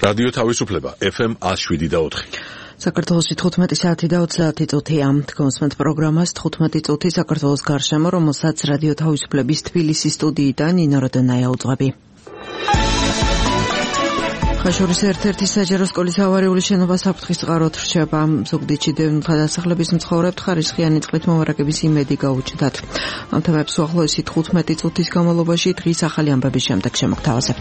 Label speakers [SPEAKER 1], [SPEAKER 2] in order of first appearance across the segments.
[SPEAKER 1] რადიო თავისუფლება FM 107.4.
[SPEAKER 2] საქართველოში 15 საათი და 30 წუთია. გონსმენთ პროგრამას 15 წუთი საქართველოს გარშემო, რომელსაც რადიო თავისუფლების თბილისის სტუდიიდან ნინო როდონაია უძღვები. ხაშურის ერთ-ერთი საჯარო სკოლის ავარიული შენობა საფრთხის წყაროდ რჩება. ზუგდიდში დევნილთა დასახელების მცხოვრებთ ხარისხიანი წყლით მოვარაგების იმედი გაუჩნდათ. ამ თემებს უახლოესი 15 წუთის განმავლობაში დღის ახალი ამბების შემდეგ შემოგთავაზებთ.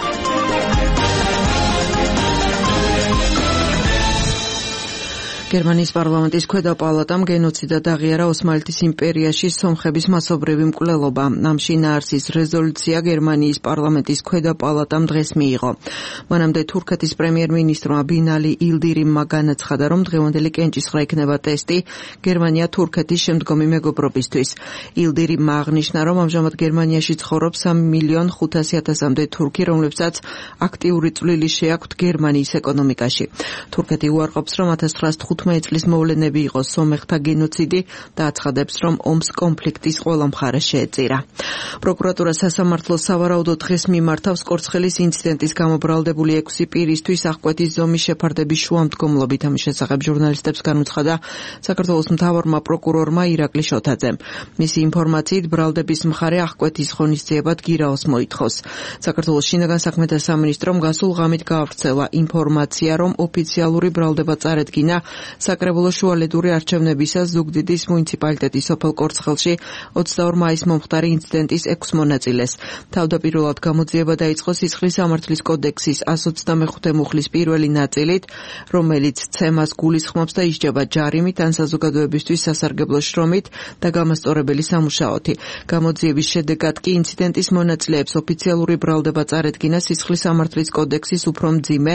[SPEAKER 2] გერმანიის პარლამენტის ქვედა პალატამ გენოციდად აღიარა ოსმალეთის იმპერიაში სომხების მასობრივი მკვლელობა. ამ შინაარსის რეზოლუცია გერმანიის პარლამენტის ქვედა პალატამ დღეს მიიღო. მანამდე თურქეთის პრემიერ-მინისტრმა ბინალი ილდირიმმა განაცხადა, რომ დღევანდელი კენჭისყრა იქნება ტესტი გერმანია თურქეთის შემდგომი მეგობრობისთვის. ილდირიმმა აღნიშნა, რომ ამჟამად გერმანიაში ცხოვრობს 3,500,000-მდე თურქი, რომლებსაც აქტიური წვლილი შეაქვთ გერმანიის ეკონომიკაში. თურქეთი უარყოფს, რომ 1915 წლის მოვლენები იყო სომეხთა გენოციდი და აცხადებს, რომ ომს კონფლიქტის ყველა მხარე შეეწირა. პროკურატურა სასამართლოს სავარაუდოდ დღეს მიმართავს კორცხელის ინციდენტის გამო ბრალდებული 6 პირისთვის აღკვეთის ზომის შეფარდების შუამდგომლობით. ამის შესახებ ჟურნალისტებს განუცხადა საქართველოს მთავარმა პროკურორმა ირაკლი შოთაძემ. მისი ინფორმაციით ბრალდების მხარე აღკვეთის ღონისძიებად გირაოს მოითხოვს. საქართველოს შინაგან საქმეთა სამინისტრომ გასულ ღამით გაავრცელა ინფორმაცია, რომ ოფიციალური ბრალდება წარედგინა საკრებულო შუალედური არჩევნებისას ზუგდიდის მუნიციპალიტეტის სოფელ კორცხელში 22 მაისს მომხდარი ინციდენტის 6 მონაწილეს. თავდაპირველად გამოძიება დაიწყო სისხლის სამართლის კოდექსის 125 მუხლის პირველი ნაწილით, რომელიც ცემას გულისხმობს და ისჯება ჯარიმით ან საზოგადოებისთვის სასარგებლო შრომით და გამასწორებელი სამუშაოთი. გამოძიების შედეგად კი ინციდენტის მონაწილეებს ოფიციალური ბრალდება წარედგინა სისხლის სამართლის კოდექსის უფრო მძიმე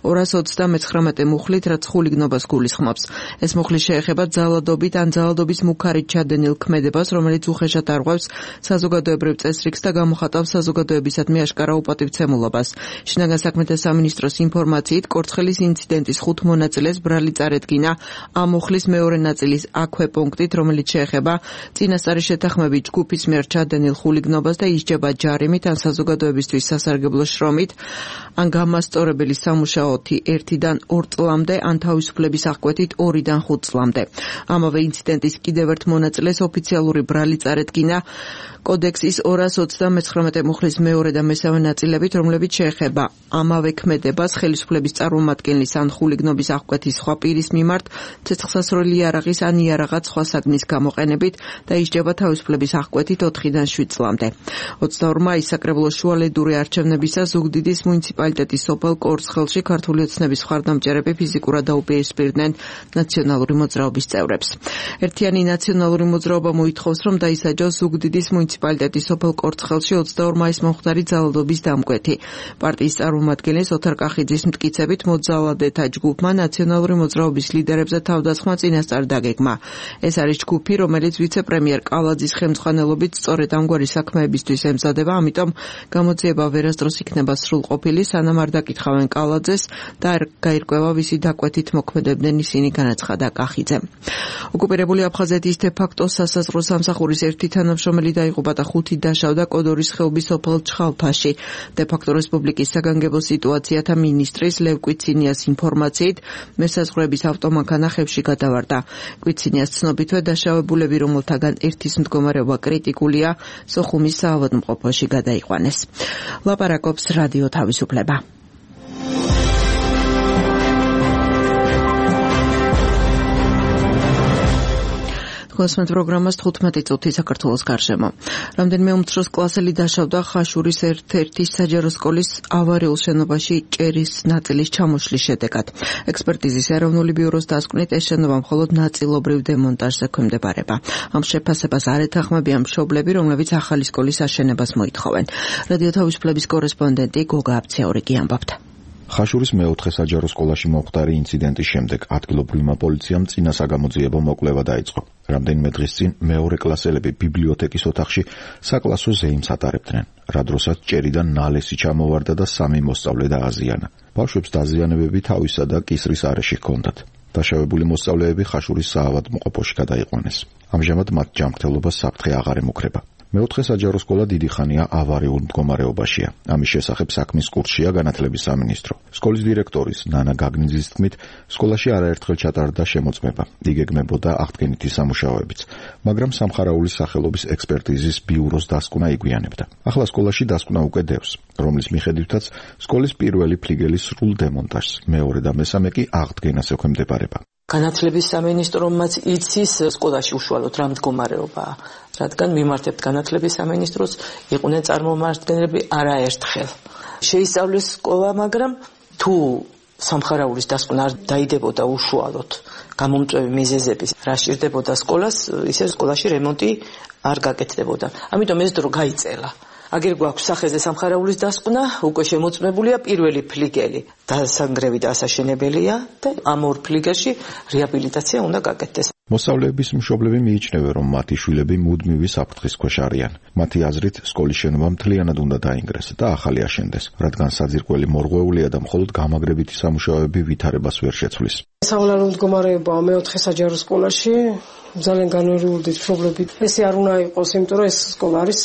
[SPEAKER 2] 229 მუხლით, რაც ხულიგნობას გულისხმობს. ეს მუხლი შეეხება ძალადობით ან ძალადობის მუქარით ჩადენილ ქმედებას, რომელიც უხეშად არღვევს საზოგადოებრივ წესრიგს და გამოხატავს საზოგადოებისადმი აშკარა უპატივცემულობას. შინაგან საქმეთა სამინისტროს ინფორმაციით, კორცხელის ინციდენტის 5 მონაწილეს ბრალი წარედგინა ამ მუხლის მეორე ნაწილის აქვე პუნქტით, რომელიც შეეხება წინასწარი შეთანხმებით ჯგუფის მიერ ჩადენილ ხულიგნობას და ისჯება ჯარიმით ან საზოგადოებისთვის სასარგებლო შრომით, ან გამასწორებელი სამუშაოთი 1-დან 2 წლამდე, ან თავისუფლების აღკვეთით 2-დან 5 წლამდე. ამავე ინციდენტის კიდევ ერთ მონაწილეს ოფიციალური ბრალი წარედგინა კოდექსის 229 მუხლის მეორე და მესამე ნაწილებით, რომლებიც შეეხება ამავე ქმედებას ხელისუფლების წარმომადგენლის ან ხულიგნობის აღკვეთის სხვა პირის მიმართ ცეცხლსასროლი იარაღის ან იარაღად სხვა საგნის გამოყენებით და ისჯება თავისუფლების აღკვეთით 4-დან 7 წლამდე. 22 მაისს საკრებულო შუალედური არჩევნებისას ზუგდიდის მუნიციპალიტეტის სოფელ კორცხელში ქართული ოცნების მხარდამჭერები ფიზიკურად დაუპირისპირდნენ ნაციონალური მოძრაობის წევრებს. ერთიანი ნაციონალური მოძრაობა მოითხოვს, რომ დაისაჯოს ზუგდიდის მუნიციპალიტეტის სოფელ კორცხელში 22 მაისს მომხდარი ძალადობის დამკვეთი. პარტიის წარმომადგენლის ოთარ კახიძის მტკიცებით მოძალადეთა ჯგუფმა ნაციონალური მოძრაობის ლიდერებზე თავდასხმა წინასწარ დაგეგმა. ეს არის ჯგუფი, რომელიც ვიცე-პრემიერ კალაძის ხელმძღვანელობით სწორედ ამგვარი საქმეებისთვის ემზადება, ამიტომ გამოძიება ვერასდროს იქნება სრულყოფილი, სანამ არ დაკითხავენ კალაძეს და არ გაირკვევა ვისი დაკვეთით მოქმედებდნენ ისინი, განაცხადა კახიძემ. ოკუპირებული აფხაზეთის დე-ფაქტო სასაზღვრო სამსახურის ერთი თანამშრომელი დაიღუპა და 5 დაშავდა კოდორის ხეობის სოფელ ჩხალთაში. დე-ფაქტო რესპუბლიკის საგანგებო სიტუაციათა მინისტრის ლევ კვიცინიას ინფორმაციით, მესაზღვრების ავტომანქანა ხევში გადავარდა. კვიცინიას ცნობითვე დაშავებულები, რომელთაგან ერთის მდგომარეობა კრიტიკულია, სოხუმის საავადმყოფოში გადაიყვანეს. ლაპარაკობს რადიო თავისუფლება. გონსმენთ პროგრამას 15 წუთი საქართველოს გარშემო. რამდენიმე უმცროს კლასელი დაშავდა ხაშურის ერთ-ერთი საჯარო სკოლის ავარიულ შენობაში ჭერის ნაწილის ჩამოშლის შედეგად. ექსპერტიზის ეროვნული ბიუროს დასკვნით, ეს შენობა მხოლოდ ნაწილობრივ დემონტაჟზე ექვემდებარება. ამ შეფასებას არ ეთანხმებიან მშობლები, რომლებიც ახალი სკოლის აშენებას მოითხოვენ. რადიო თავისუფლების კორესპონდენტი გოგა აბციაურიგი ამბობდა.
[SPEAKER 3] ხაშურის მეოთხე საჯარო სკოლაში მომხდარი ინციდენტის შემდეგ ადგილობრივმა პოლიციამ წინა საგამოძიებო მოკვლევა დაიწყო. რამდენიმე დღის წინ მეორე კლასელები ბიბლიოთეკის ოთახში საკლასო ზეიმს ატარებდნენ, რა დროსაც ჭერიდან ნალესი ჩამოვარდა და 3 მოსწავლე დააზიანა. ბავშვებს დაზიანებები თავისა და კისრის არეში ჰქონდათ. დაშავებული მოსწავლეები ხაშურის საავადმყოფოში გადაიყვანეს. ამჟამად მათ ჯანმრთელობას საფრთხე აღარ ემუქრება. მეოთხე საჯარო სკოლა დიდი ხანია ავარიულ მდგომარეობაშია. ამის შესახებ საქმის კურსშია განათლების სამინისტრო. სკოლის დირექტორის ნანა გაგნიძის თქმით, სკოლაში არაერთხელ ჩატარდა შემოწმება. იგეგმებოდა აღდგენითი სამუშაოებიც, მაგრამ სამხარაულის სახელობის ექსპერტიზის ბიუროს დასკვნა იგვიანებდა. ახლა სკოლაში დასკვნა უკვე დევს, რომლის მიხედვითაც სკოლის პირველი ფლიგელი სრულ დემონტაჟს, მეორე და მესამე კი აღდგენას ექვემდებარება.
[SPEAKER 4] განათლების სამინისტრომაც იცის სკოლაში უშუალოდ რა მდგომარეობაა, რადგან მიმართებთ განათლების სამინისტროს, იყვნენ წარმომადგენლები არაერთხელ. შეისწავლეს სკოლა, მაგრამ თუ სამხარაულის დასკვნა არ დაიდებოდა უშუალოდ გამომწვევი მიზეზების რა სჭირდებოდა სკოლას, ისე სკოლაში რემონტი არ გაკეთდებოდა. ამიტომ ეს დრო გაიწელა. აგერ გვაქვს სახეზე სამხარაულის დასკვნა, უკვე შემოწმებულია პირველი ფლიგელი, დასანგრევი და ასაშენებელია და ამ ორ ფლიგელში რეაბილიტაცია უნდა გაკეთდეს.
[SPEAKER 3] მოსწავლეების მშობლები მიიჩნევენ, რომ მათი შვილები მუდმივი საფრთხის ქვეშ არიან. მათი აზრით, სკოლის შენობა მთლიანად უნდა დაინგრეს და ახალი აშენდეს, რადგან საძირკველი მორღვეულია და მხოლოდ გამაგრებითი სამუშაოები ვითარებას ვერ შეცვლის.
[SPEAKER 5] სავალალო მდგომარეობაა მეოთხე საჯარო სკოლაში. ძალიან განვერეულდით მშობლები. ესე არ უნდა იყოს, იმიტომ რომ ეს სკოლა არის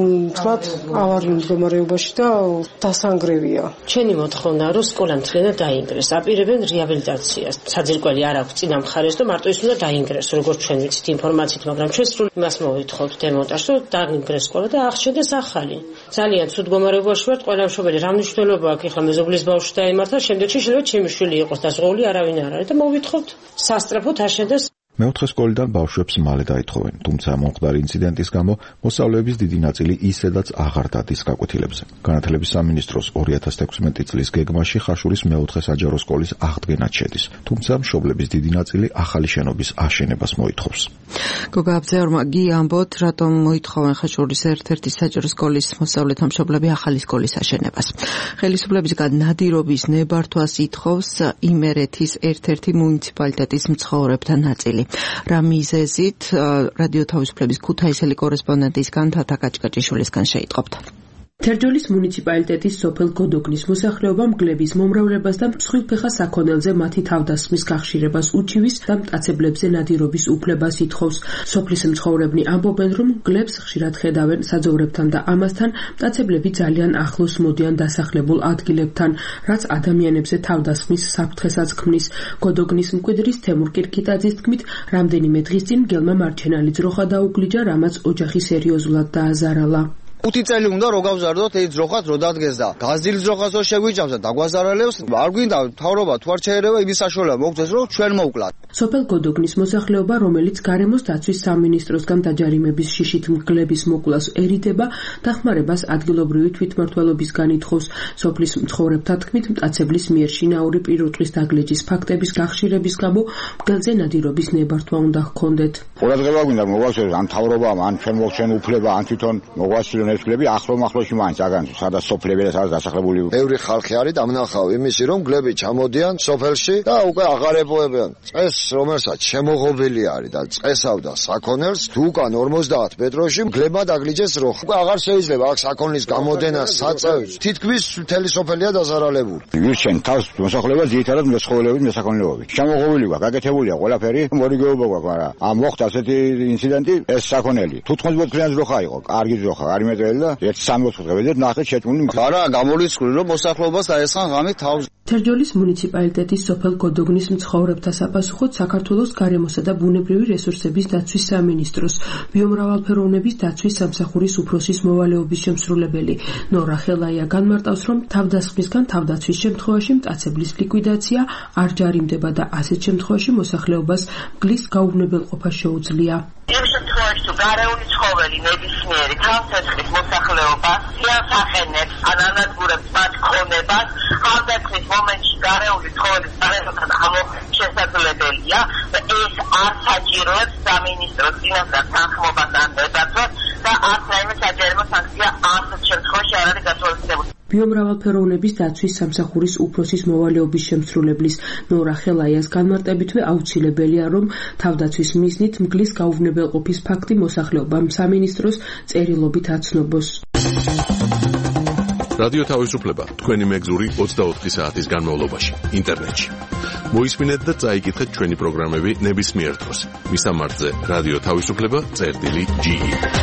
[SPEAKER 5] სულ ავარიულ მდგომარეობაში და დასანგრევია.
[SPEAKER 6] ჩვენი მოთხოვნა რომ სკოლა მთლიანად დაინგრეს, აპირებენ რეაბილიტაციას. საძირკველი არ აქვს წინა მხარეს და მარტო ის უნდა დაინგრეს, როგორც ჩვენ ვიცით ინფორმაციით, მაგრამ ჩვენ სრულ იმას მოვითხოვთ დემონტაჟს, რომ დაინგრეს სკოლა და აღშენდეს ახალი. ძალიან ცუდ მდგომარეობაში ვართ, ყველა მშობელი რა მნიშვნელობა აქვს, ეხლა მეზობლის ბავშვი დაემართა, შემდეგში შეიძლება ჩემი შვილი იყოს და ზღოლი არავინ არ არის და მოვითხოვთ სასწრაფოდ აშენდეს.
[SPEAKER 3] მეოთხე სკოლიდან ბავშვებს მალე დაითხოვენ, თუმცა მომხდარი ინციდენტის გამო მოსწავლეების დიდი ნაწილი ისედაც აღარ დადის გაკვეთილებზე. განათლების სამინისტროს 2016 წლის გეგმაში ხაშურის მეოთხე საჯარო სკოლის აღდგენაც შედის, თუმცა მშობლების დიდი ნაწილი ახალი შენობის აშენებას მოითხოვს.
[SPEAKER 2] გოგა აბზეორმა გიამბოთ, რატომ მოითხოვენ ხაშურის ერთ-ერთი საჯარო სკოლის მოსწავლეთა მშობლები ახალი სკოლის აშენებას. ხელისუფლებისგან ნადირობის ნებართვას ითხოვს იმერეთის ერთ-ერთი მუნიციპალიტეტის მცხოვრებთა ნაწილი. რა მიზეზით რადიო თავისუფლების ქუთაისელი კორესპონდენტისგან თათა კაჭკაჭიშვილისგან შეიტყობთ.
[SPEAKER 7] თერჯოლის მუნიციპალიტეტის სოფელ გოდოგნის მოსახლეობა მგლების მომრავლებას და მსხვილფეხა საქონელზე მათი თავდასხმის გახშირებას უჩივის და მტაცებლებზე ნადირობის უფლებას ითხოვს. სოფლის მცხოვრებნი ამბობენ, რომ მგლებს ხშირად ხედავენ საძოვრებთან და ამასთან მტაცებლები ძალიან ახლოს მოდიან დასახლებულ ადგილებთან, რაც ადამიანებზე თავდასხმის საფრთხესაც ქმნის. გოდოგნის მკვიდრის თემურ კირკიტაძის თქმით, რამდენიმე დღის წინ მგელმა მარჩენალი ძროხა დაუგლიჯა, რამაც ოჯახი სერიოზულად დააზარალა.
[SPEAKER 8] 5 წელი უნდა რო გავზარდოთ ეს ძროხად რო დადგეს და გაზრდილ ძროხას რო შეგვიჭამს და დაგვაზარალებს, არ გვინდა თავრობა თუ არ შეერევა იმის საშუალება მოგწეს რომ ჩვენ მოვკლათ.
[SPEAKER 7] სოფელ გოდოგნის მოსახლეობა, რომელიც გარემოს დაცვის სამინისტროსგან დაჯარიმების შიშით მგლების მოკვლას ერიდება, დახმარებას ადგილობრივი თვითმმართველობისგან ითხოვს. სოფლის მცხოვრებთა თქმით, მტაცებლის მიერ შინაური პირუტყვის დაგლეჯის ფაქტების გახშირების გამო მგელზე ნადირობის ნებართვა უნდა ჰქონდეთ.
[SPEAKER 8] ყურადღება გვინდა მოგვასწროს ან თავრობამ, ან ჩვენ მოგჩენ უფლება, ან თვითონ მოგვასწროს ნებსკლები ახლო-მახლოში მაინც აგან სადაც სოფლები და სადაც დასახლებული.
[SPEAKER 9] ბევრი ხალხი არის დამნახავ იმისი, რომ მგლები ჩამოდიან სოფელში და უკვე აღარ ეპოვებიან წესს, რომელსაც შემოღობილი არის და წესავდა საქონელს, თუ უკან 50 მეტროში მგლებმა დაგლიჯეს ძროხა. უკვე აღარ შეიძლება აქ საქონლის გამოდენა საწევს. თითქმის მთელი სოფელია დაზარალებული.
[SPEAKER 8] ვირჩენ თავს მოსახლეობას ძირითადად მეცხოველეობით მესაქონლეობით. შემოღობილი გვაქვს, გაკეთებულია ყველაფერი, მორიგეობა გვაქვს, მაგრამ ამ მოხდა ასეთი ინციდენტი, ეს საქონელი 14 მეტრიანი ძროხა იყო, კარგი ძროხა, არ იმეტრელი და 1-3 დღეზე ნახეთ შეჭმული.
[SPEAKER 9] არა, გამოლისხული რომ მოსახლეობას დაესხან ღამით თავს.
[SPEAKER 7] თერჯოლის მუნიციპალიტეტის სოფელ გოდოგნის მცხოვრებთა საპასუხოდ საქართველოს გარემოსა და ბუნებრივი რესურსების დაცვის სამინისტროს ბიომრავალფეროვნების დაცვის სამსახურის უფროსის მოვალეობის შემსრულებელი ნორა ხელაია განმარტავს, რომ თავდასხმისგან თავდაცვის შემთხვევაში მტაცებლის ლიკვიდაცია არ ჯარიმდება და ასეთ შემთხვევაში მოსახლეობას მგლის გაუვნებელყოფა შეუძლია.
[SPEAKER 10] იმ შემთხვევაში თუ გარეული ცხოველი ნებისმიერი თავს ეწყრის მოსახლეობას, სიას ახენებს, ან ანადგურებს მათ ქონებას, თავდაცვის მომენტში გარეული ცხოველის გარემოსთან შესაძლებელია და ეს არ საჭიროებს სამინისტროს წინასწარ თანხმობას ან ნებართვას და არც რაიმე საჯარო სანქცია ასეთ შემთხვევაში არ არის გასავალისებელი.
[SPEAKER 7] ბიომრავალფეროვნების დაცვის სამსახურის უფროსის მოვალეობის შემსრულებლის ნორა ხელაიას განმარტებითვე აუცილებელია, რომ თავდაცვის მიზნით მგლის გაუვნებელყოფის ფაქტი მოსახლეობამ სამინისტროს წერილობით აცნობოს.
[SPEAKER 1] რადიო თავისუფლება თქვენი მეგზური 24 საათის განმავლობაში ინტერნეტში. მოისმინეთ და წაიკითხეთ ჩვენი პროგრამები ნებისმიერ დროს. მისამართზე რადიო თავისუფლება.ge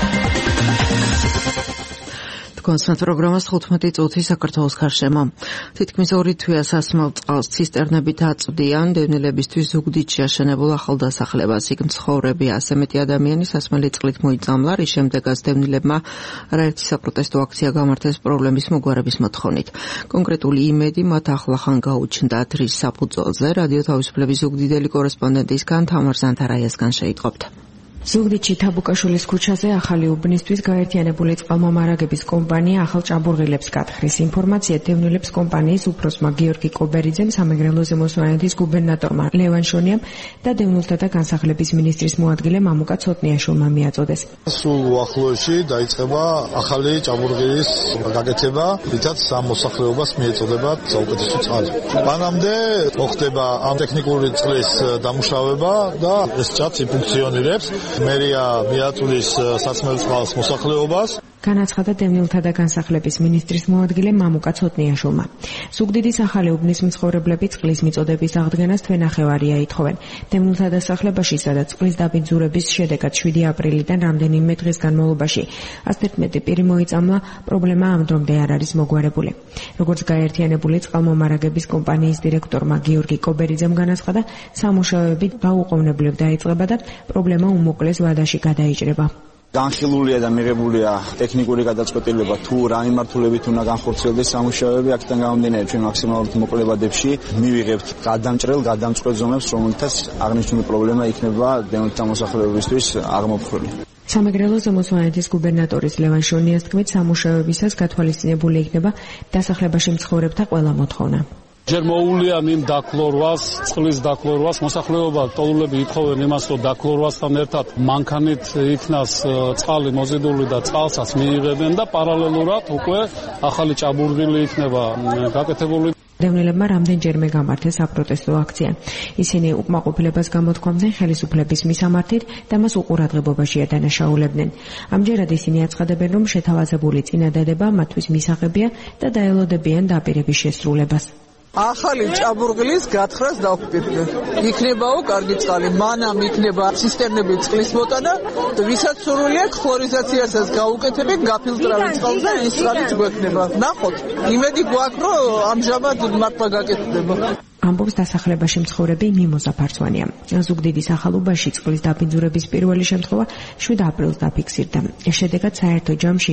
[SPEAKER 2] კონსტანტ პროგრამას 15 წუთი საქართველოს გარშემო. თითქმის 2 თვეა სასმელ წყალს ცისტერნებით აწვდიან დევნილებისთვის ზუგდიდში შეაშენებულ ახალდასახლებას. იქ მცხოვრები ასე მეტი ადამიანი სასმელი წყლით მოიწამლა, რის შემდეგაც დევნილებმა არაერთი საპროტესტო აქცია გამართეს პრობლემის მოგვარების მოთხოვნით. კონკრეტული იმედი მათ ახლახან გაუჩნდათ, რის საფუძველზე რადიო თავისუფლების ზუგდიდელი კორესპონდენტისგან თამარ ზანთარაიასგან შეიტყობთ.
[SPEAKER 11] ზუგდიდში თაბუკაშვილის ქუჩაზე ახალი უბნისთვის გაერთიანებული წყალმომარაგების კომპანია ახალ ჭაბურღილებს გათხრის. ინფორმაცია დევნილებს კომპანიის უფროსმა გიორგი კობერიძემ, სამეგრელო ზემოსვანეთის გუბერნატორმა ლევან შონიამ და დევნილთა და განსახლების მინისტრის მოადგილე მამუკა ცოტნიაშვილმა მიაწოდეს.
[SPEAKER 12] სულ უახლოეში დაიწყება ახალი ჭაბურღილის გაკეთება, რითაც სამოსახლეობას მიეწოდება საუკეთესო წყალი. მანამდე მოხდება ამ ტექნიკური წყლის დამუშავება და ეს ჭაც ფუნქციონირებს. მერია მიაწვდის სასმელ წყალს მოსახლეობას.
[SPEAKER 11] განაცხადა დევნილთა და განსახლების მინისტრის მოადგილე მამუკა ცოტნიაშვილმა. ზუგდიდის ახალი უბნის მცხოვრებლები წყლის მიწოდების აღდგენას თვენახევარია ითხოვენ. დევნილთა დასახლებაში, სადაც წყლის დაბინძურების შედეგად 7 აპრილიდან რამდენიმე დღის განმავლობაში 111 პირი მოიწამლა, პრობლემა ამ დრომდე არ არის მოგვარებული. როგორც გაერთიანებული წყალმომარაგების კომპანიის დირექტორმა გიორგი კობერიძემ განაცხადა, სამუშაოები დაუყოვნებლივ დაიწყება და პრობლემა უმოკლეს ვადაში გადაიჭრება.
[SPEAKER 13] განხილულია და მიღებულია ტექნიკური გადაწყვეტილება თუ რა მიმართულებით უნდა განხორციელდეს სამუშაოები. აქედან გამომდინარე ჩვენ მაქსიმალურად მოკლე ვადებში მივიღებთ გადამწყვეტ ზომებს, რომელთაც აღნიშნული პრობლემა იქნება დევნილთა მოსახლეობისთვის აღმოფხვრილი.
[SPEAKER 11] სამეგრელო ზემოსვანეთის გუბერნატორის ლევან შონიას თქმით, სამუშაოებისას გათვალისწინებული იქნება დასახლებაში მცხოვრებთა ყველა მოთხოვნა.
[SPEAKER 14] ჯერ მოუვლია იმ დაქლორვას, წყლის დაქლორვას, მოსახლეობა ტოლულები ითხოვენ იმას, რომ დაქლორვასთან ერთად მანქანით იქნას წყალი მოზიდული და წყალსაც მიიღებენ და პარალელურად უკვე ახალი ჭაბურღილი იქნება გაკეთებული.
[SPEAKER 11] დევნილებმა რამდენჯერმე გამართეს საპროტესტო აქცია. ისინი უკმაყოფილებას გამოთქვამდნენ ხელისუფლების მისამართით და მას უყურადღებობაში ადანაშაულებდნენ. ამჯერად ისინი აცხადებენ, რომ შეთავაზებული წინადადება მათთვის მისაღებია და დაელოდებიან დაპირების შესრულებას.
[SPEAKER 15] ახალი ჭაბურღილის გათხრას დავფიქრეთ. იქნებაო კარგი წყალი, მანამ იქნება ცისტერნებით წყლის მოტანა, ვისაც სურვილი აქვს ხლორიზაციასაც გაუკეთებენ, გაფილტრავენ წყალს და ის წყალიც გვექნება. ნახოთ, იმედი გვაქვს, რომ ამჟამად მართლა გაკეთდება.
[SPEAKER 11] ამბობს დასახლებაში მცხოვრები მიმოზა ფარცვანია. ზუგდიდის ახალუბაში წყლის დაბინძურების პირველი შემთხვევა 7 აპრილს დაფიქსირდა. შედეგად საერთო ჯამში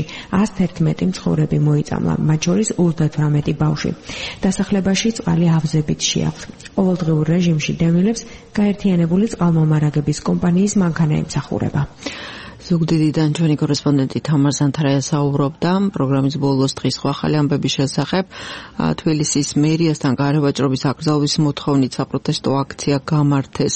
[SPEAKER 11] 111 მცხოვრები მოიწამლა, მათ შორის 38 ბავშვი. დასახლებაში წყალი ავზებით შეაქვს. ყოველდღიურ რეჟიმში დევნილებს გაერთიანებული წყალმომარაგების კომპანიის მანქანა ემსახურება.
[SPEAKER 2] ზუგდიდიდან ჩვენი კორესპონდენტი თამარ ზანთარაია საუბრობდა პროგრამის ბოლოს დღის ახალი ამბების შესახებ. თბილისის მერიასთან გარევაჭრობის აკრძალვის მოთხოვნით საპროტესტო აქცია გამართეს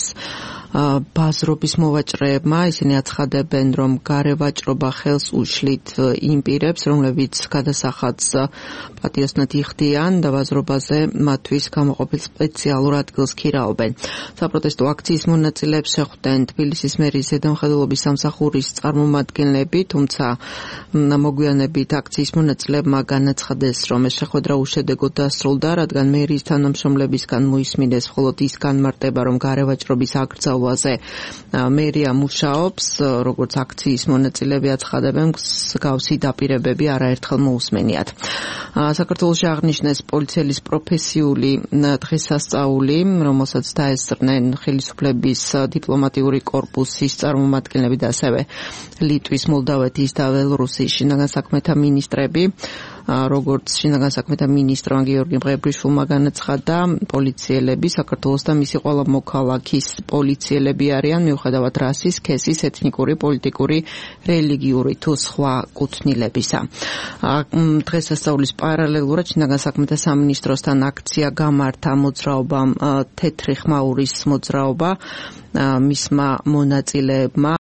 [SPEAKER 2] ბაზრობის მოვაჭრეებმა. ისინი აცხადებენ, რომ გარევაჭრობა ხელს უშლით იმ პირებს, რომლებიც გადასახადს პატიოსნად იხდიან და ბაზრობაზე მათთვის გამოყოფილ სპეციალურ ადგილს ქირაობენ. საპროტესტო აქციის მონაწილეებს შეხვდნენ თბილისის მერიის ზედამხედველობის სამსახურის წარმომადგენლები, თუმცა მოგვიანებით აქციის მონაწილეებმა განაცხადეს, რომ ეს შეხვედრა უშედეგოდ დასრულდა, რადგან მერიის თანამშრომლებისგან მოისმინეს მხოლოდ ის განმარტება, რომ გარევაჭრობის აკრძალვაზე მერია მუშაობს, როგორც აქციის მონაწილეები აცხადებენ, მსგავსი დაპირებები არაერთხელ მოусმენიათ. საქართველოში აღნიშნეს პოლიციელის პროფესიული დღესასწაული, რომელსაც დაესწრნენ ხელისუფლების დიპლომატიური კორპუსის წარმომადგენლები და ასევე ლიტვის, მოლდავეთის და ბელორუსის შინაგან საქმეთა მინისტრები. როგორც შინაგან საქმეთა მინისტრმა გიორგი მღებრიშვილმა განაცხადა, პოლიციელები საქართველოს და მისი ყველა მოქალაქის პოლიციელები არიან მიუხედავად რასის, სქესის, ეთნიკური, პოლიტიკური, რელიგიური თუ სხვა კუთვნილებისა. დღესასწაულის პარალელურად შინაგან საქმეთა სამინისტროსთან აქცია გამართა მოძრაობამ თეთრი ხმაურის მოძრაობა. მისმა მონაწილეებმა